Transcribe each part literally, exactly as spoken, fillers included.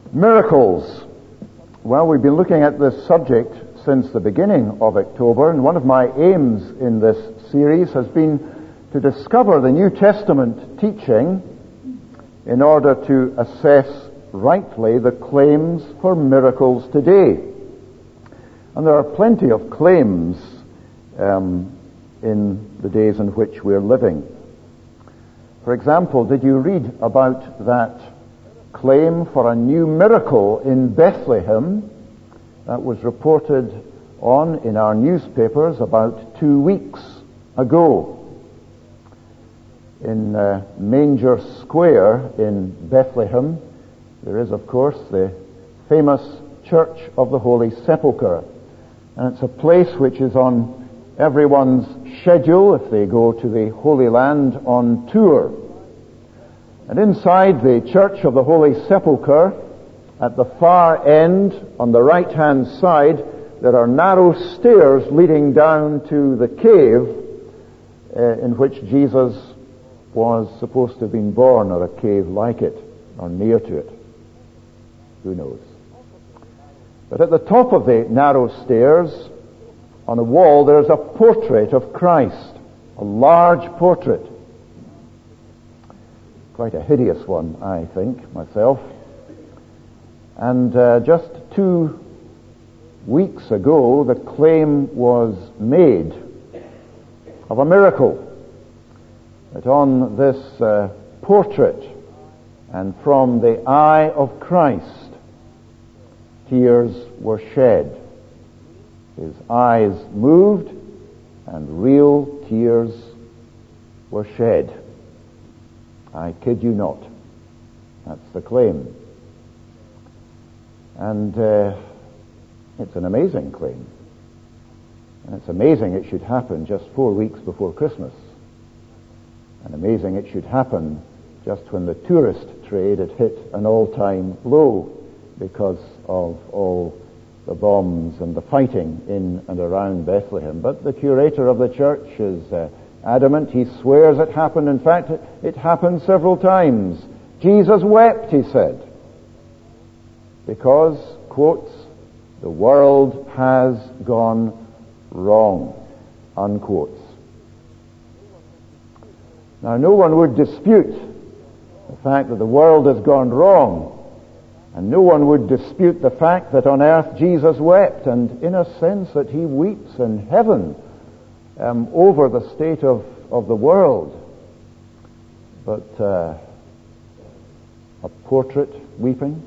Miracles. Well, we've been looking at this subject since the beginning of October, and one of my aims in this series has been to discover the New Testament teaching in order to assess rightly the claims for miracles today. And there are plenty of claims um, in the days in which we're living. For example, did you read about that claim for a new miracle in Bethlehem that was reported on in our newspapers about two weeks ago? In uh, Manger Square in Bethlehem, there is, of course, the famous Church of the Holy Sepulchre. And it's a place which is on everyone's schedule if they go to the Holy Land on tour. And inside the Church of the Holy Sepulchre, at the far end, on the right-hand side, there are narrow stairs leading down to the cave uh, in which Jesus was supposed to have been born, or a cave like it, or near to it. Who knows? But at the top of the narrow stairs, on a wall, there's a portrait of Christ, a large portrait. Quite a hideous one, I think, myself. And uh, just two weeks ago, the claim was made of a miracle, that on this uh, portrait and from the eye of Christ, tears were shed. His eyes moved and real tears were shed. I kid you not. That's the claim. And uh, it's an amazing claim. And it's amazing it should happen just four weeks before Christmas. And amazing it should happen just when the tourist trade had hit an all-time low because of all the bombs and the fighting in and around Bethlehem. But the curator of the church is uh, adamant. He swears it happened. In fact, it, it happened several times. Jesus wept, he said, because, quotes, the world has gone wrong, unquotes. Now, no one would dispute the fact that the world has gone wrong, and no one would dispute the fact that on earth Jesus wept, and in a sense that he weeps in heaven um, over the state of, of the world. But uh, a portrait weeping?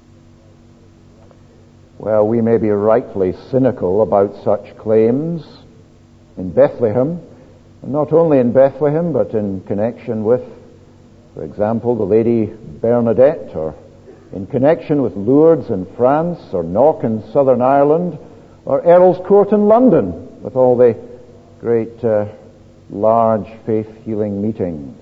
Well, we may be rightly cynical about such claims in Bethlehem, and not only in Bethlehem, but in connection with, for example, the Lady Bernadette, or in connection with Lourdes in France, or Knock in Southern Ireland, or Earl's Court in London, with all the great uh, large faith-healing meetings.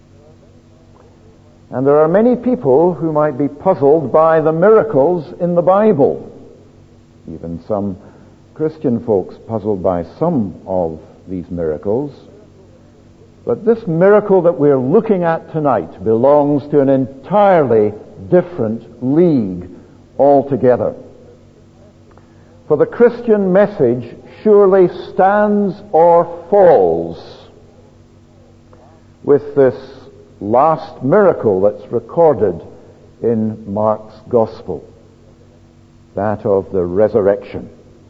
And there are many people who might be puzzled by the miracles in the Bible. Even some Christian folks puzzled by some of these miracles. But this miracle that we're looking at tonight belongs to an entirely different league altogether. For the Christian message surely stands or falls with this last miracle that's recorded in Mark's Gospel, that of the resurrection.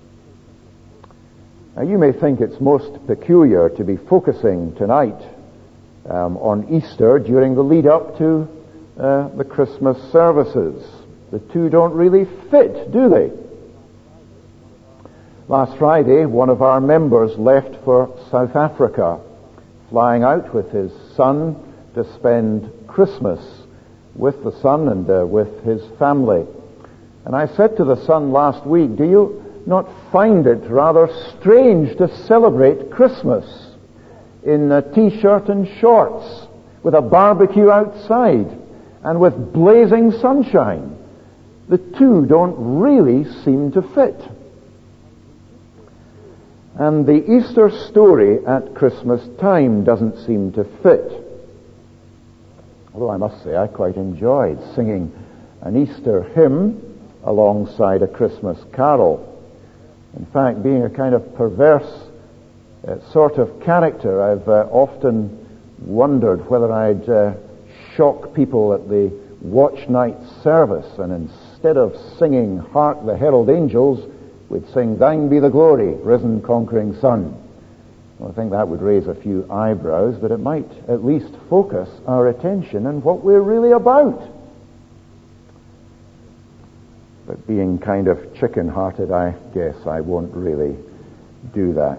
Now, you may think it's most peculiar to be focusing tonight um, on Easter during the lead-up to uh, the Christmas services. The two don't really fit, do they? Last Friday, one of our members left for South Africa, flying out with his son to spend Christmas with the son and uh, with his family. And I said to the son last week, do you not find it rather strange to celebrate Christmas in a t-shirt and shorts with a barbecue outside and with blazing sunshine? The two don't really seem to fit. And the Easter story at Christmas time doesn't seem to fit. Although I must say I quite enjoyed singing an Easter hymn alongside a Christmas carol. In fact, being a kind of perverse uh, sort of character, I've uh, often wondered whether I'd uh, shock people at the watch night service, and instead of singing "Hark the Herald Angels," we'd sing "Thine be the glory, risen conquering Son." Well, I think that would raise a few eyebrows, but it might at least focus our attention on what we're really about. But being kind of chicken-hearted, I guess I won't really do that.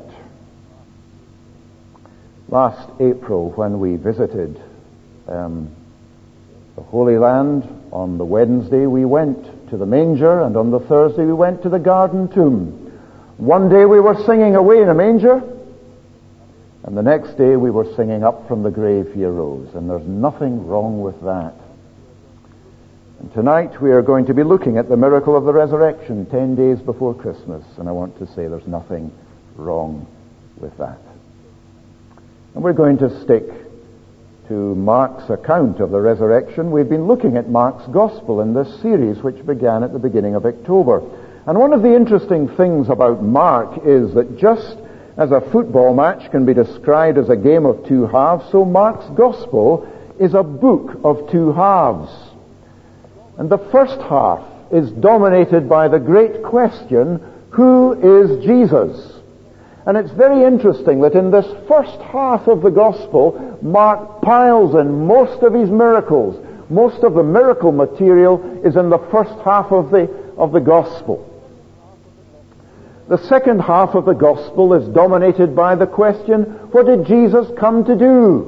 Last April, when we visited um, the Holy Land, on the Wednesday we went to the manger, and on the Thursday we went to the garden tomb. One day we were singing "Away in a Manger," and the next day we were singing "Up from the grave he arose," and there's nothing wrong with that. And tonight we are going to be looking at the miracle of the resurrection ten days before Christmas, and I want to say there's nothing wrong with that. And we're going to stick to Mark's account of the resurrection. We've been looking at Mark's Gospel in this series, which began at the beginning of October. And one of the interesting things about Mark is that just as a football match can be described as a game of two halves, so Mark's Gospel is a book of two halves. And the first half is dominated by the great question, who is Jesus? And it's very interesting that in this first half of the Gospel, Mark piles in most of his miracles. Most of the miracle material is in the first half of the, of the Gospel. The second half of the Gospel is dominated by the question, what did Jesus come to do?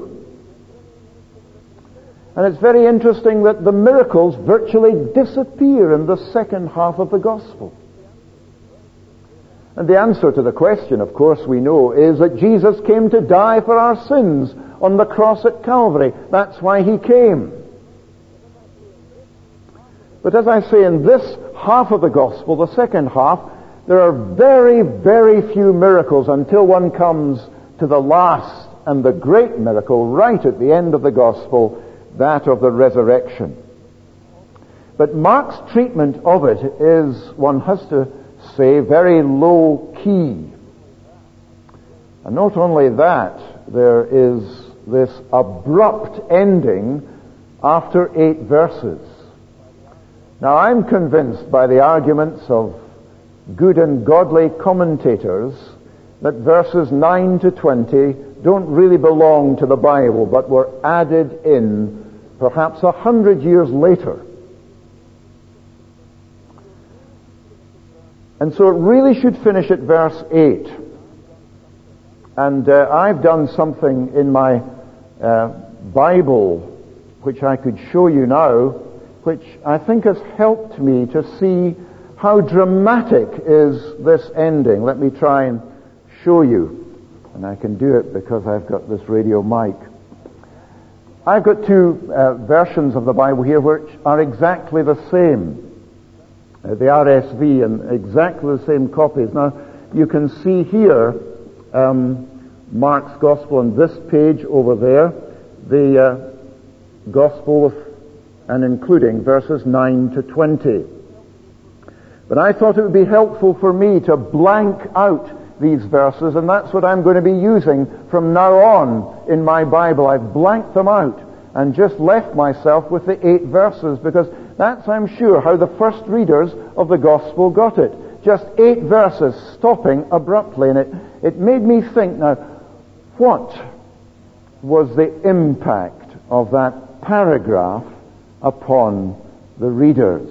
And it's very interesting that the miracles virtually disappear in the second half of the Gospel. And the answer to the question, of course, we know, is that Jesus came to die for our sins on the cross at Calvary. That's why he came. But as I say, in this half of the Gospel, the second half, there are very, very few miracles until one comes to the last and the great miracle right at the end of the Gospel, that of the resurrection. But Mark's treatment of it is, one has to say, very low key. And not only that, there is this abrupt ending after eight verses. Now, I'm convinced by the arguments of good and godly commentators that verses nine to twenty don't really belong to the Bible, but were added in perhaps a hundred years later. And so it really should finish at verse eight. And uh, I've done something in my uh, Bible which I could show you now, which I think has helped me to see how dramatic is this ending. Let me try and show you. And I can do it because I've got this radio mic. I've got two uh, versions of the Bible here which are exactly the same. Uh, the R S V and exactly the same copies. Now, you can see here um, Mark's Gospel on this page over there, the uh, Gospel with, and including verses nine to twenty. But I thought it would be helpful for me to blank out these verses, and that's what I'm going to be using from now on in my Bible. I've blanked them out and just left myself with the eight verses, because that's, I'm sure, how the first readers of the Gospel got it. Just eight verses stopping abruptly, and it, it made me think, now, what was the impact of that paragraph upon the readers?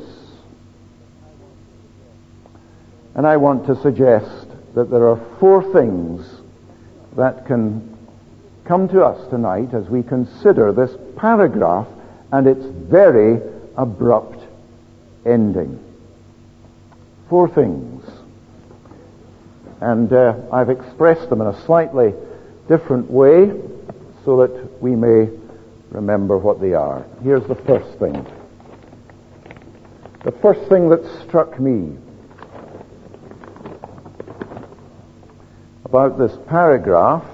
And I want to suggest that there are four things that can come to us tonight as we consider this paragraph and its very abrupt ending. Four things. And uh, I've expressed them in a slightly different way so that we may remember what they are. Here's the first thing. The first thing that struck me about this paragraph,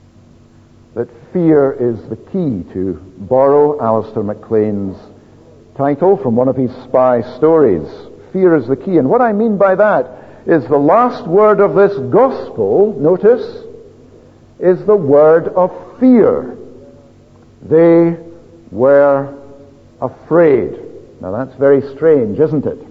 that fear is the key, to borrow Alistair MacLean's title from one of his spy stories. Fear is the key. And what I mean by that is the last word of this gospel, notice, is the word of fear. They were afraid. Now that's very strange, isn't it?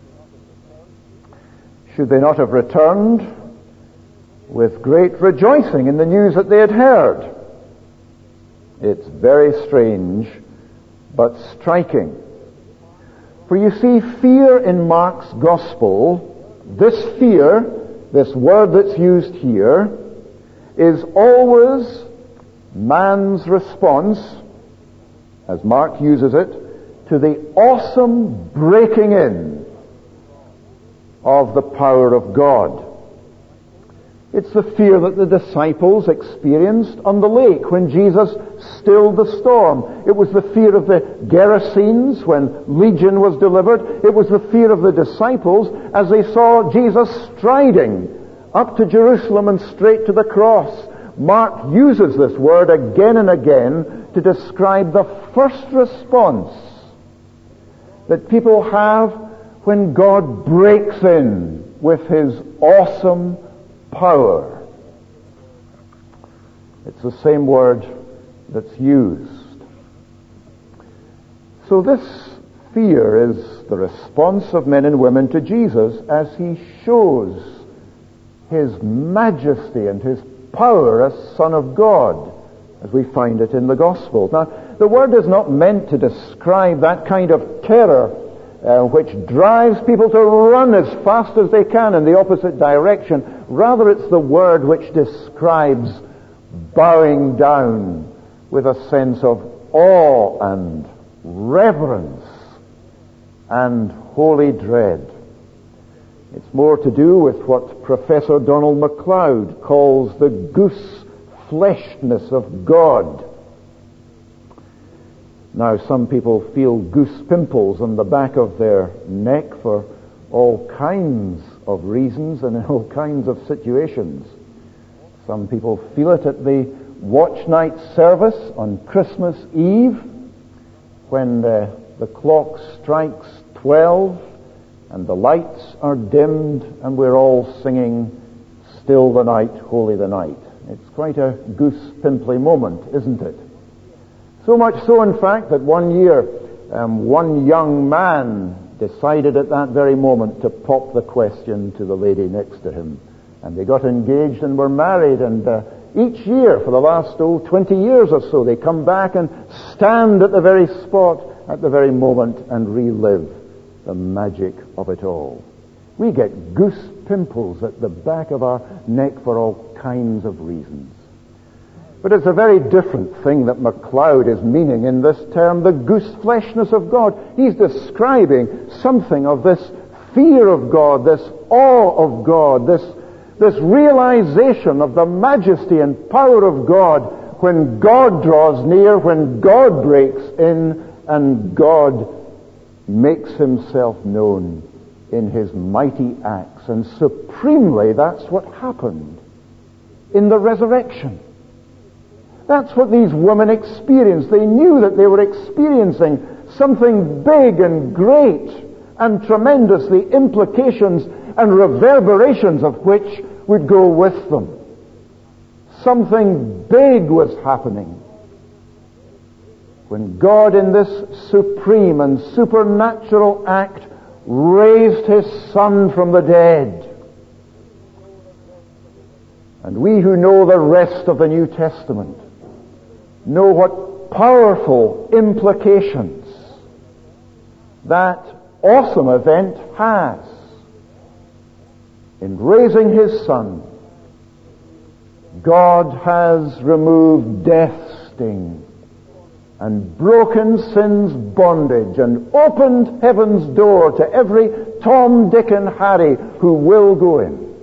Should they not have returned with great rejoicing in the news that they had heard? It's very strange, but striking. For you see, fear in Mark's gospel, this fear, this word that's used here, is always man's response, as Mark uses it, to the awesome breaking in of the power of God. It's the fear that the disciples experienced on the lake when Jesus stilled the storm. It was the fear of the Gerasenes when Legion was delivered. It was the fear of the disciples as they saw Jesus striding up to Jerusalem and straight to the cross. Mark uses this word again and again to describe the first response that people have when God breaks in with his awesome power. It's the same word that's used. So this fear is the response of men and women to Jesus as he shows his majesty and his power as Son of God, as we find it in the Gospels. Now, the word is not meant to describe that kind of terror uh, which drives people to run as fast as they can in the opposite direction. Rather, it's the word which describes bowing down with a sense of awe and reverence and holy dread. It's more to do with what Professor Donald MacLeod calls the goose-fleshness of God. Now, some people feel goose pimples on the back of their neck for all kinds of reasons and in all kinds of situations. Some people feel it at the watch night service on Christmas Eve when uh, the clock strikes twelve and the lights are dimmed and we're all singing Still the Night, Holy the Night. It's quite a goose pimply moment, isn't it? So much so, in fact, that one year um, one young man decided at that very moment to pop the question to the lady next to him. And they got engaged and were married, and uh, each year for the last, oh, twenty years or so, they come back and stand at the very spot, at the very moment, and relive the magic of it all. We get goose pimples at the back of our neck for all kinds of reasons. But it's a very different thing that MacLeod is meaning in this term, the goose-fleshness of God. He's describing something of this fear of God, this awe of God, this, this realization of the majesty and power of God when God draws near, when God breaks in, and God makes himself known in his mighty acts. And supremely, that's what happened in the resurrection. That's what these women experienced. They knew that they were experiencing something big and great and tremendous, the implications and reverberations of which would go with them. Something big was happening when God, in this supreme and supernatural act, raised his Son from the dead. And we who know the rest of the New Testament know what powerful implications that awesome event has. In raising his Son, God has removed death's sting and broken sin's bondage and opened heaven's door to every Tom, Dick, and Harry who will go in.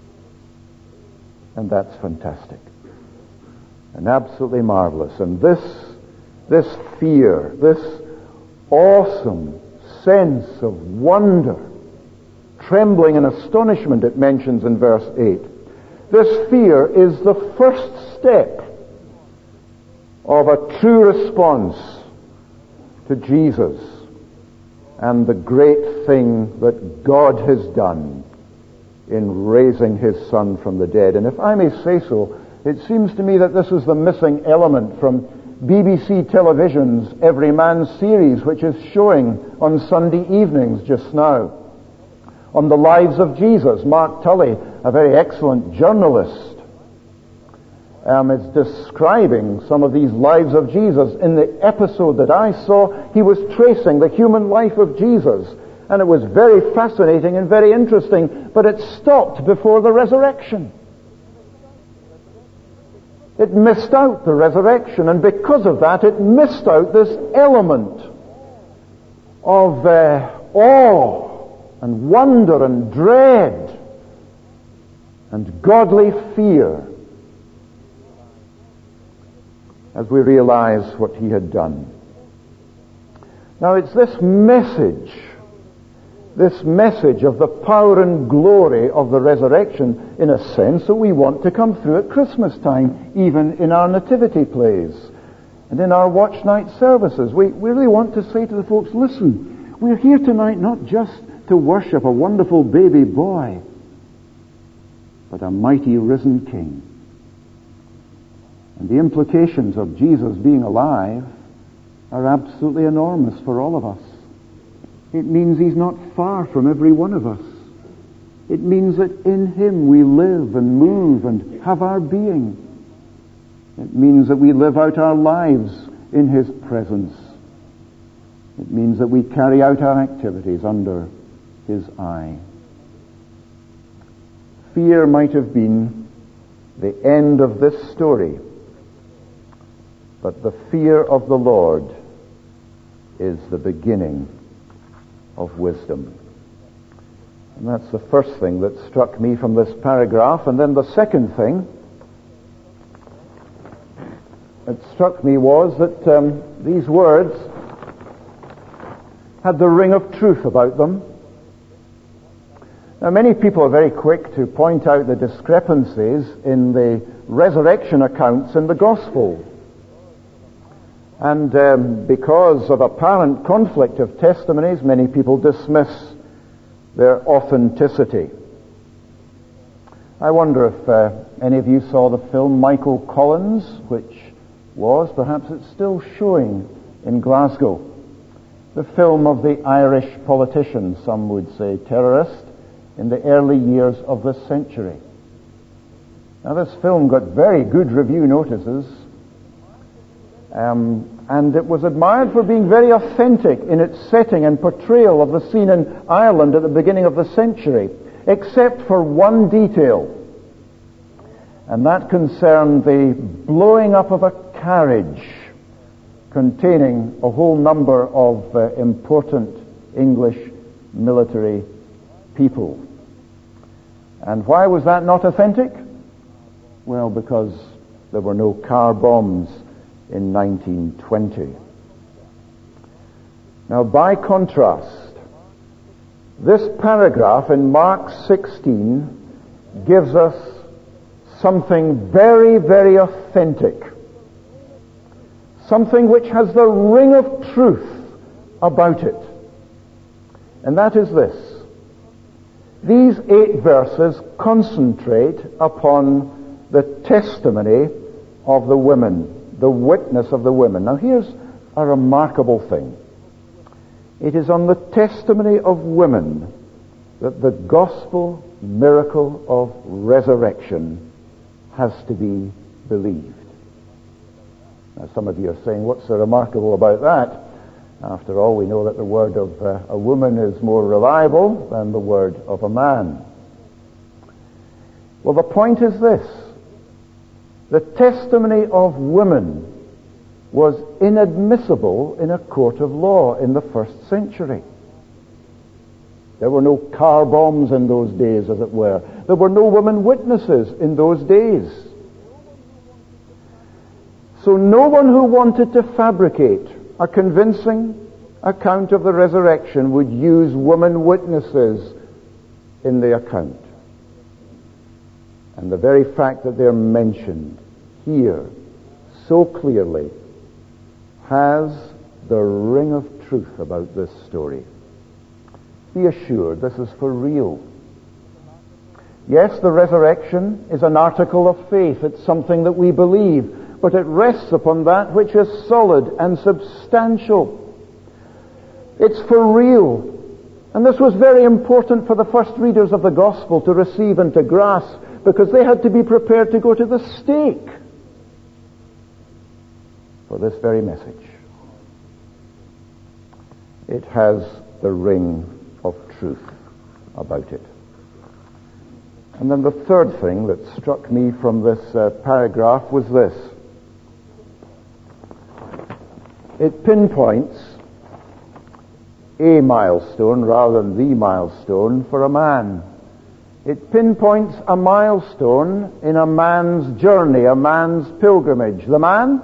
And that's fantastic. And absolutely marvelous. And this, this fear, this awesome sense of wonder, trembling and astonishment it mentions in verse eight. This fear is the first step of a true response to Jesus and the great thing that God has done in raising his Son from the dead. And if I may say so, it seems to me that this is the missing element from B B C Television's Every Man series, which is showing on Sunday evenings just now. On the lives of Jesus, Mark Tully, a very excellent journalist, um, is describing some of these lives of Jesus. In the episode that I saw, he was tracing the human life of Jesus, and it was very fascinating and very interesting, but it stopped before the resurrection. It missed out the resurrection, and because of that, it missed out this element of uh, awe and wonder and dread and godly fear as we realize what he had done. Now it's this message, this message of the power and glory of the resurrection, in a sense, that we want to come through at Christmas time, even in our nativity plays and in our watch night services. We, we really want to say to the folks, listen, we're here tonight not just to worship a wonderful baby boy, but a mighty risen King. And the implications of Jesus being alive are absolutely enormous for all of us. It means he's not far from every one of us. It means that in him we live and move and have our being. It means that we live out our lives in his presence. It means that we carry out our activities under his eye. Fear might have been the end of this story, but the fear of the Lord is the beginning of wisdom. And that's the first thing that struck me from this paragraph. And then the second thing that struck me was that um, these words had the ring of truth about them. Now, many people are very quick to point out the discrepancies in the resurrection accounts in the Gospel. And um, because of apparent conflict of testimonies, many people dismiss their authenticity. I wonder if uh, any of you saw the film Michael Collins, which was, perhaps it's still showing in Glasgow, the film of the Irish politician, some would say terrorist, in the early years of this century. Now, this film got very good review notices, um, and it was admired for being very authentic in its setting and portrayal of the scene in Ireland at the beginning of the century, except for one detail, and that concerned the blowing up of a carriage containing a whole number of uh, important English military people. And why was that not authentic? Well, because there were no car bombs in nineteen twenty. Now, by contrast, this paragraph in Mark sixteen gives us something very, very authentic. Something which has the ring of truth about it. And that is this. These eight verses concentrate upon the testimony of the women, the witness of the women. Now, here's a remarkable thing. It is on the testimony of women that the gospel miracle of resurrection has to be believed. Now, some of you are saying, what's so remarkable about that? After all, we know that the word of uh, a woman is more reliable than the word of a man. Well, the point is this. The testimony of women was inadmissible in a court of law in the first century. There were no car bombs in those days, as it were. There were no women witnesses in those days. So no one who wanted to fabricate a convincing account of the resurrection would use women witnesses in the account. And the very fact that they're mentioned here so clearly has the ring of truth about this story. Be assured, this is for real. Yes, the resurrection is an article of faith. It's something that we believe, but it rests upon that which is solid and substantial. It's for real. And this was very important for the first readers of the gospel to receive and to grasp, because they had to be prepared to go to the stake for this very message. It has the ring of truth about it. And then the third thing that struck me from this uh, paragraph was this. It pinpoints a milestone rather than the milestone for a man. It pinpoints a milestone in a man's journey, a man's pilgrimage. The man?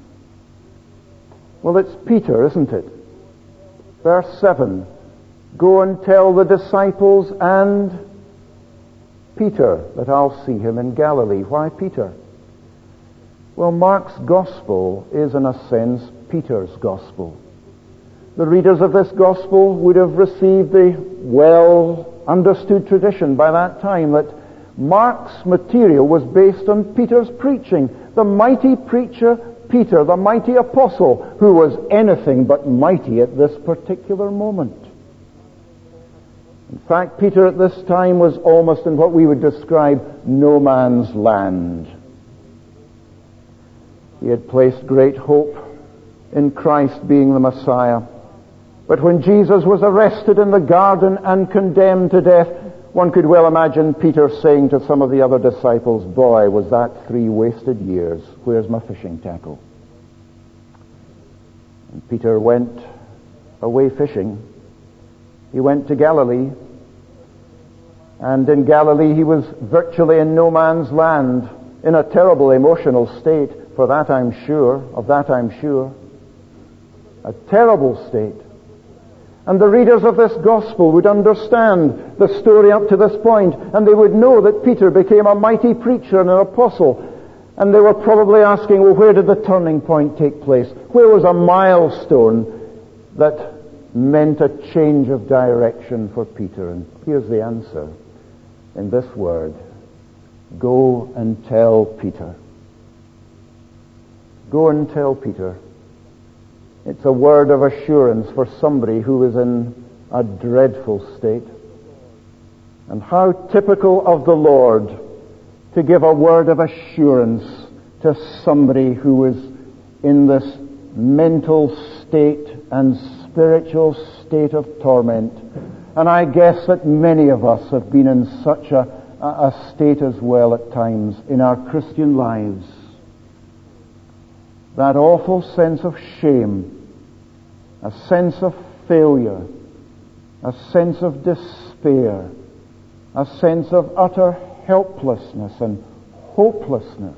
Well, it's Peter, isn't it? Verse seven. Go and tell the disciples and Peter that I'll see him in Galilee. Why Peter? Well, Mark's gospel is in a sense Peter's gospel. The readers of this gospel would have received the well-understood tradition by that time that Mark's material was based on Peter's preaching. The mighty preacher Peter, the mighty apostle, who was anything but mighty at this particular moment. In fact, Peter at this time was almost in what we would describe no man's land. He had placed great hope in Christ being the Messiah. But when Jesus was arrested in the garden and condemned to death, one could well imagine Peter saying to some of the other disciples, "Boy, was that three wasted years. Where's my fishing tackle?" And Peter went away fishing. He went to Galilee. And in Galilee he was virtually in no man's land, in a terrible emotional state. For that I'm sure, of that I'm sure. A terrible state. And the readers of this gospel would understand the story up to this point, and they would know that Peter became a mighty preacher and an apostle. And they were probably asking, well, where did the turning point take place? Where was a milestone that meant a change of direction for Peter? And here's the answer in this word. Go and tell Peter. Go and tell Peter. It's a word of assurance for somebody who is in a dreadful state. And how typical of the Lord to give a word of assurance to somebody who is in this mental state and spiritual state of torment. And I guess that many of us have been in such a, a state as well at times in our Christian lives. That awful sense of shame, a sense of failure, a sense of despair, a sense of utter helplessness and hopelessness,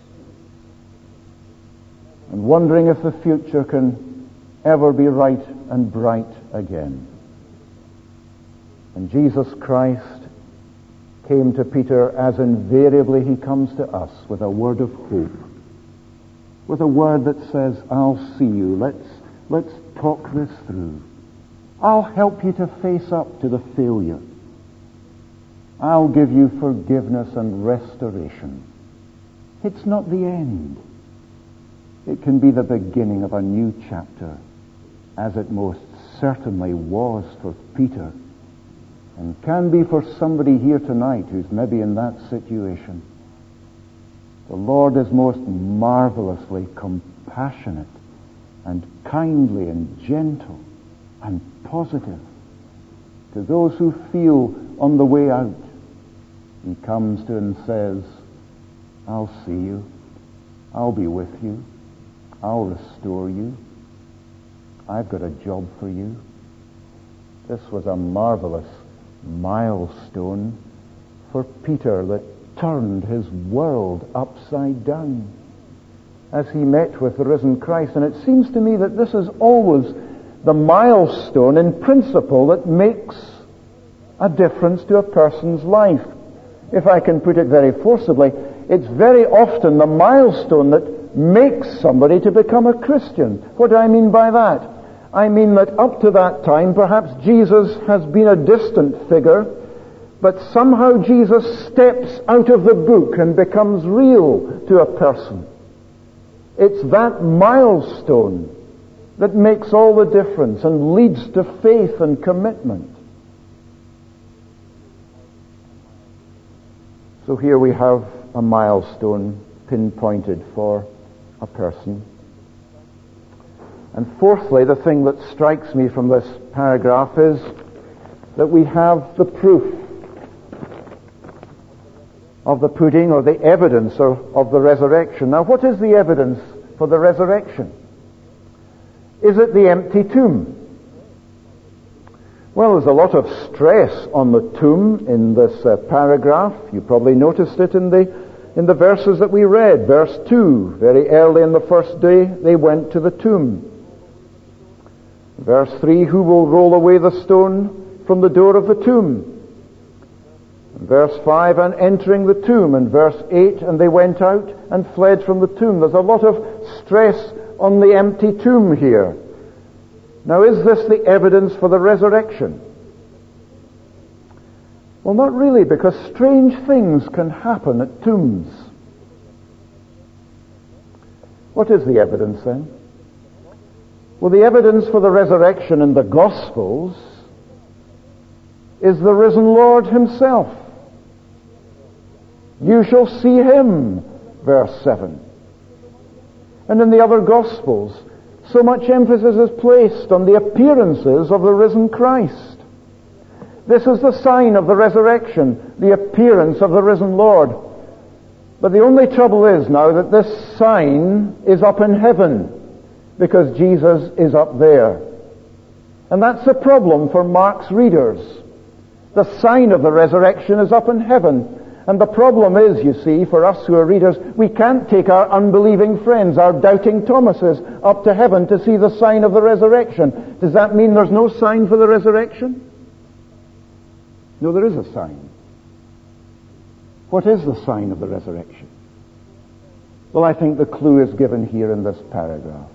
and wondering if the future can ever be right and bright again. And Jesus Christ came to Peter as invariably he comes to us, with a word of hope, with a word that says, I'll see you, let's, let's talk this through. I'll help you to face up to the failure. I'll give you forgiveness and restoration. It's not the end. It can be the beginning of a new chapter, as it most certainly was for Peter, and can be for somebody here tonight who's maybe in that situation. The Lord is most marvelously compassionate and kindly and gentle and positive to those who feel on the way out. He comes to and says, I'll see you. I'll be with you. I'll restore you. I've got a job for you. This was a marvelous milestone for Peter that turned his world upside down as he met with the risen Christ. And it seems to me that this is always the milestone in principle that makes a difference to a person's life. If I can put it very forcibly, it's very often the milestone that makes somebody to become a Christian. What do I mean by that? I mean that up to that time, perhaps Jesus has been a distant figure, but somehow Jesus steps out of the book and becomes real to a person. It's that milestone that makes all the difference and leads to faith and commitment. So here we have a milestone pinpointed for a person. And fourthly, the thing that strikes me from this paragraph is that we have the proof of the pudding, or the evidence of, of the resurrection. Now, what is the evidence for the resurrection? Is it the empty tomb? Well, there's a lot of stress on the tomb in this uh, paragraph. You probably noticed it in the in the verses that we read. Verse two, very early in the first day, they went to the tomb. Verse three, who will roll away the stone from the door of the tomb? Verse five, and entering the tomb. And verse eight, and they went out and fled from the tomb. There's a lot of stress on the empty tomb here. Now, is this the evidence for the resurrection? Well, not really, because strange things can happen at tombs. What is the evidence then? Well, the evidence for the resurrection in the Gospels is the risen Lord himself. You shall see him, verse seven. And in the other Gospels, so much emphasis is placed on the appearances of the risen Christ. This is the sign of the resurrection, the appearance of the risen Lord. But the only trouble is now that this sign is up in heaven, because Jesus is up there. And that's the problem for Mark's readers. The sign of the resurrection is up in heaven. And the problem is, you see, for us who are readers, we can't take our unbelieving friends, our doubting Thomases, up to heaven to see the sign of the resurrection. Does that mean there's no sign for the resurrection? No, there is a sign. What is the sign of the resurrection? Well, I think the clue is given here in this paragraph.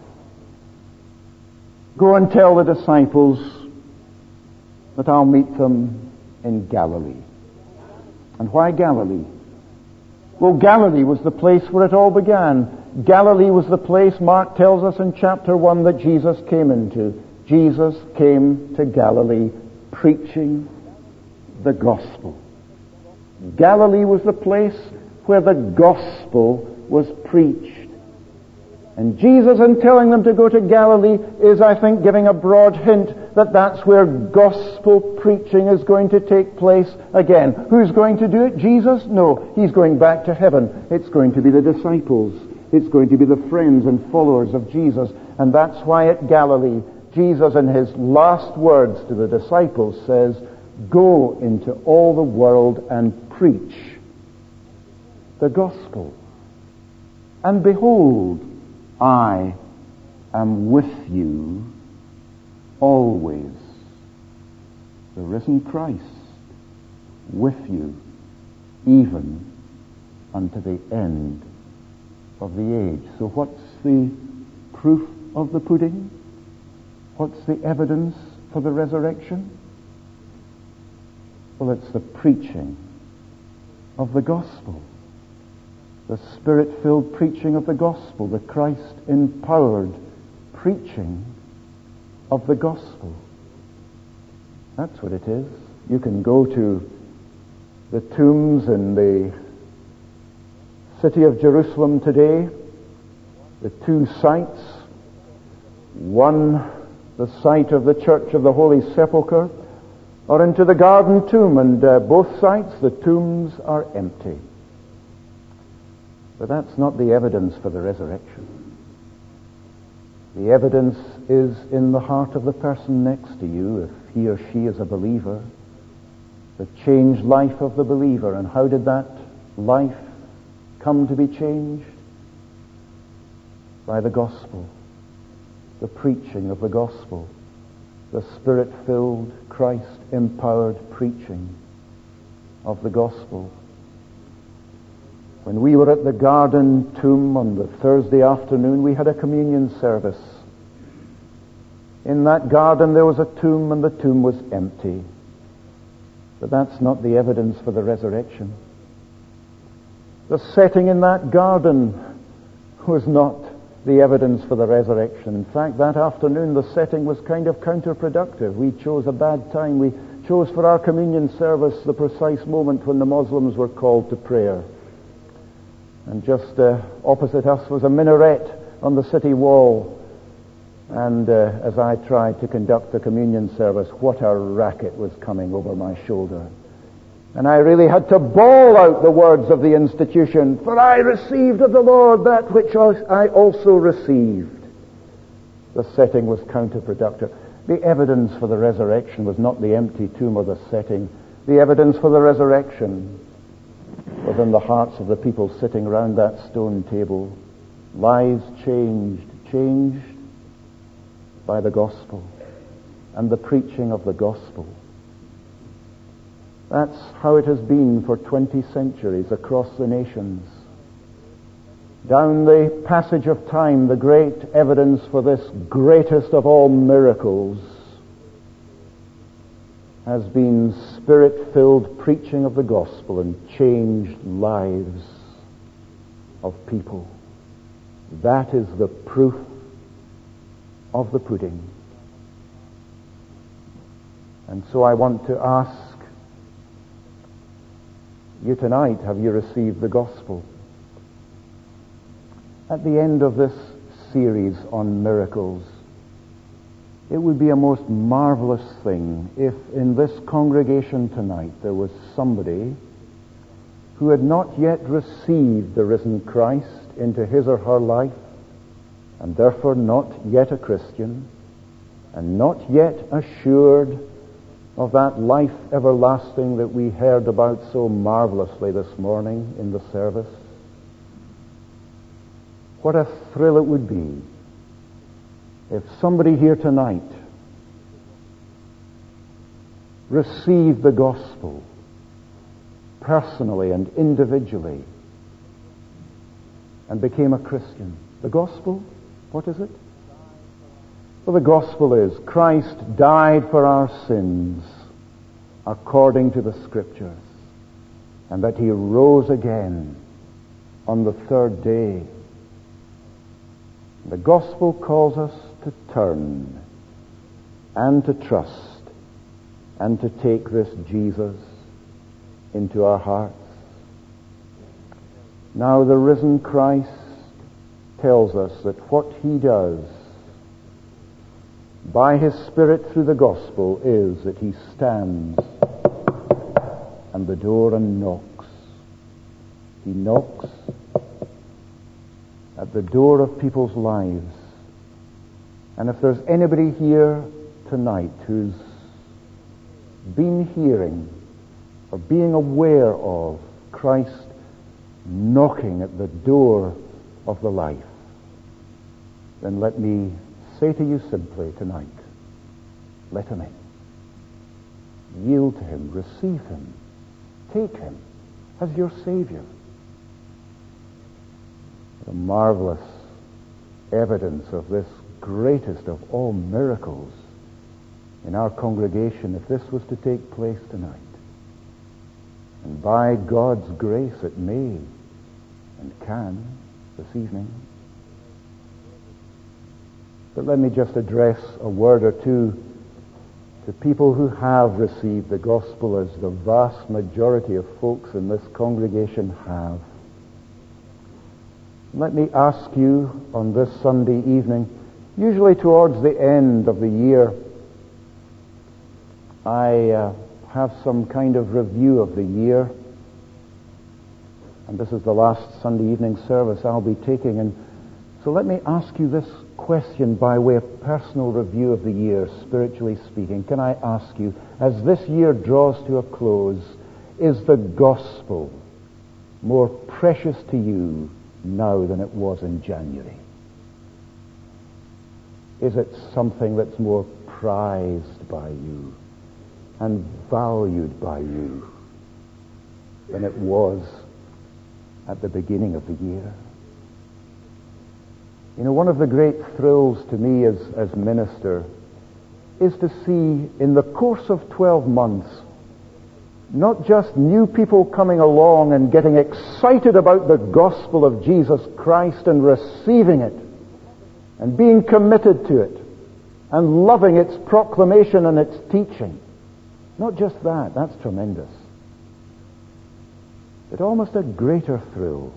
Go and tell the disciples that I'll meet them in Galilee. And why Galilee? Well, Galilee was the place where it all began. Galilee was the place, Mark tells us in chapter one, that Jesus came into. Jesus came to Galilee preaching the gospel. Galilee was the place where the gospel was preached. And Jesus, in telling them to go to Galilee, is, I think, giving a broad hint that that's where gospel preaching is going to take place again. Who's going to do it? Jesus? No, he's going back to heaven. It's going to be the disciples. It's going to be the friends and followers of Jesus. And that's why at Galilee, Jesus, in his last words to the disciples, says, go into all the world and preach the gospel. And behold, I am with you always. The risen Christ with you even unto the end of the age. So what's the proof of the pudding? What's the evidence for the resurrection? Well, it's the preaching of the gospel. The Spirit-filled preaching of the gospel, the Christ-empowered preaching of the gospel. That's what it is. You can go to the tombs in the city of Jerusalem today, the two sites, one the site of the Church of the Holy Sepulchre, or into the Garden Tomb, and uh, both sites, the tombs are empty. But that's not the evidence for the resurrection. The evidence is in the heart of the person next to you, if he or she is a believer. The changed life of the believer. And how did that life come to be changed? By the gospel. The preaching of the gospel. The Spirit-filled, Christ-empowered preaching of the gospel. When we were at the Garden Tomb on the Thursday afternoon, we had a communion service. In that garden there was a tomb, and the tomb was empty. But that's not the evidence for the resurrection. The setting in that garden was not the evidence for the resurrection. In fact, that afternoon the setting was kind of counterproductive. We chose a bad time. We chose for our communion service the precise moment when the Muslims were called to prayer. And just uh, opposite us was a minaret on the city wall. And uh, as I tried to conduct the communion service, what a racket was coming over my shoulder. And I really had to bawl out the words of the institution, "For I received of the Lord that which I also received." The setting was counterproductive. The evidence for the resurrection was not the empty tomb or the setting. The evidence for the resurrection was in the hearts of the people sitting round that stone table. Lives changed, changed by the gospel and the preaching of the gospel. That's how it has been for twenty centuries across the nations. Down the passage of time, the great evidence for this greatest of all miracles has been Spirit-filled preaching of the gospel and changed lives of people. That is the proof of the pudding. And so I want to ask you tonight, have you received the gospel? At the end of this series on miracles, it would be a most marvelous thing if in this congregation tonight there was somebody who had not yet received the risen Christ into his or her life, and therefore not yet a Christian, and not yet assured of that life everlasting that we heard about so marvelously this morning in the service. What a thrill it would be if somebody here tonight received the gospel personally and individually and became a Christian. The gospel, what is it? Well, the gospel is Christ died for our sins according to the Scriptures, and that he rose again on the third day. The gospel calls us to turn and to trust and to take this Jesus into our hearts. Now the risen Christ tells us that what he does by his Spirit through the gospel is that he stands at the door and knocks. He knocks at the door of people's lives. And if there's anybody here tonight who's been hearing or being aware of Christ knocking at the door of the life, then let me say to you simply tonight, let him in. Yield to him, receive him, take him as your Savior. The marvelous evidence of this greatest of all miracles in our congregation, if this was to take place tonight. And by God's grace it may and can this evening. But let me just address a word or two to people who have received the gospel, as the vast majority of folks in this congregation have. Let me ask you on this Sunday evening, usually towards the end of the year, I uh, have some kind of review of the year. And this is the last Sunday evening service I'll be taking. And so let me ask you this question by way of personal review of the year, spiritually speaking. Can I ask you, as this year draws to a close, is the gospel more precious to you now than it was in January? Is it something that's more prized by you and valued by you than it was at the beginning of the year? You know, one of the great thrills to me as, as minister is to see in the course of twelve months not just new people coming along and getting excited about the gospel of Jesus Christ and receiving it and being committed to it and loving its proclamation and its teaching. Not just that, that's tremendous. But almost a greater thrill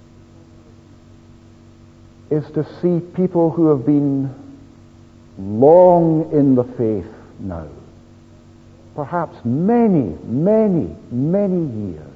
is to see people who have been long in the faith now, perhaps many, many, many years,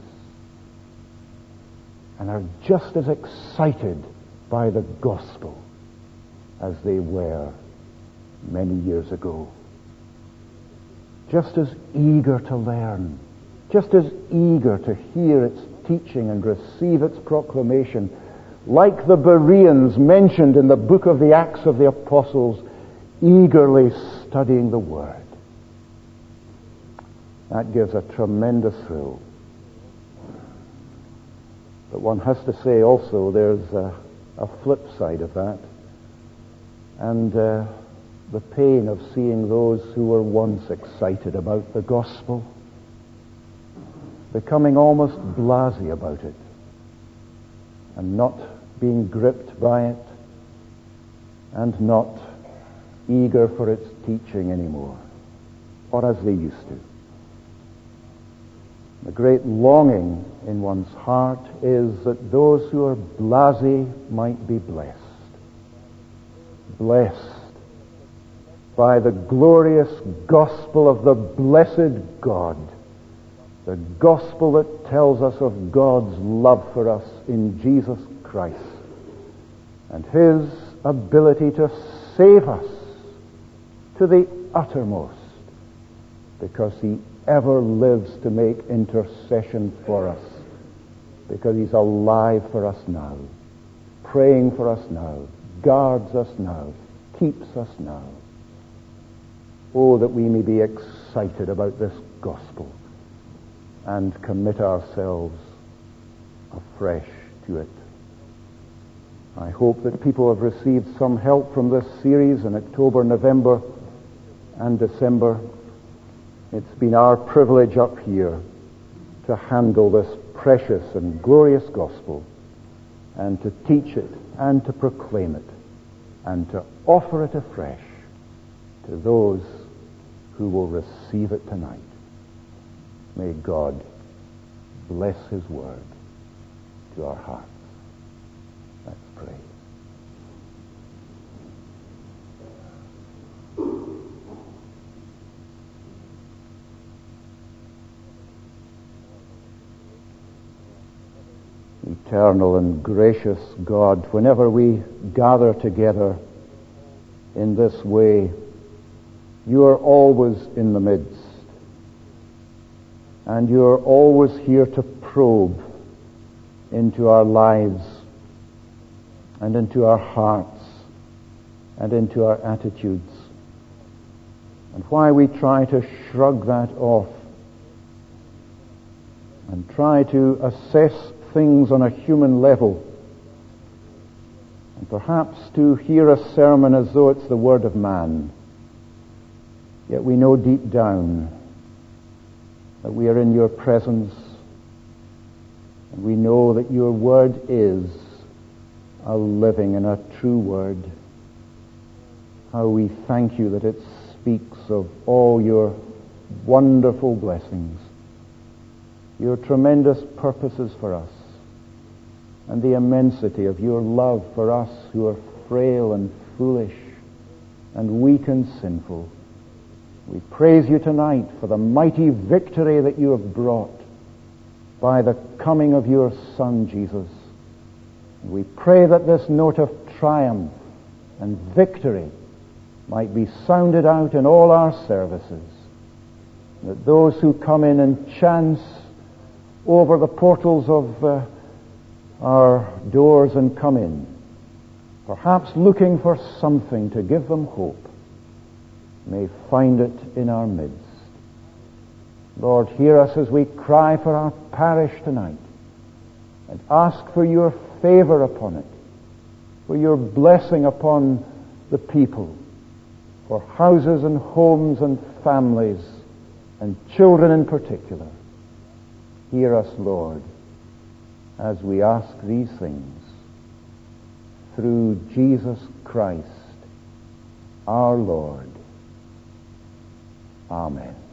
and are just as excited by the gospel as they were many years ago. Just as eager to learn, just as eager to hear its teaching and receive its proclamation, like the Bereans mentioned in the book of the Acts of the Apostles, eagerly studying the Word. That gives a tremendous thrill. But one has to say also there's a, a flip side of that. And uh, the pain of seeing those who were once excited about the gospel becoming almost blasé about it and not being gripped by it and not eager for its teaching anymore, or as they used to. The great longing in one's heart is that those who are blasé might be blessed. Blessed by the glorious gospel of the blessed God, the gospel that tells us of God's love for us in Jesus Christ and His ability to save us to the uttermost, because He ever lives to make intercession for us, because He's alive for us now, praying for us now, guards us now, keeps us now. Oh, that we may be excited about this gospel and commit ourselves afresh to it. I hope that people have received some help from this series in October, November, and December. It's been our privilege up here to handle this precious and glorious gospel and to teach it and to proclaim it and to offer it afresh to those who will receive it tonight. May God bless His word to our hearts. Let's pray. Eternal and gracious God, whenever we gather together in this way, You are always in the midst, and You are always here to probe into our lives and into our hearts and into our attitudes. And why we try to shrug that off and try to assess things on a human level, and perhaps to hear a sermon as though it's the word of man. Yet we know deep down that we are in Your presence, and we know that Your word is a living and a true word. How we thank You that it speaks of all Your wonderful blessings, Your tremendous purposes for us, and the immensity of Your love for us who are frail and foolish and weak and sinful. We praise You tonight for the mighty victory that You have brought by the coming of Your Son, Jesus. And we pray that this note of triumph and victory might be sounded out in all our services, that those who come in and chance over the portals of uh, our doors and come in, perhaps looking for something to give them hope, may find it in our midst. Lord, hear us as we cry for our parish tonight and ask for Your favor upon it, for Your blessing upon the people, for houses and homes and families and children in particular. Hear us, Lord, as we ask these things through Jesus Christ, our Lord. Amen.